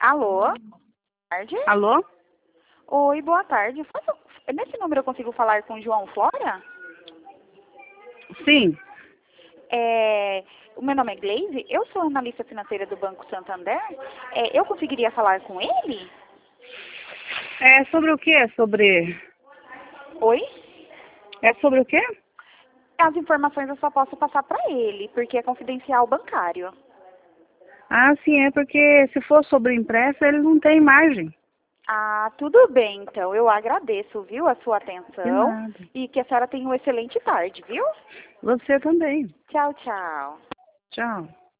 Alô? Boa tarde. Alô? Oi, boa tarde. Nesse número eu consigo falar com o João Flora? Sim. O meu nome é Gleise, eu sou analista financeira do Banco Santander. Eu conseguiria falar com ele? É sobre o quê? Oi? É sobre o quê? As informações eu só posso passar para ele, porque é confidencial bancário. Ah, sim, é porque se for sobre impressa, ele não tem margem. Ah, tudo bem, então. Eu agradeço, viu, a sua De atenção nada. e que a senhora tenha uma excelente tarde, viu? Você também. Tchau, tchau. Tchau.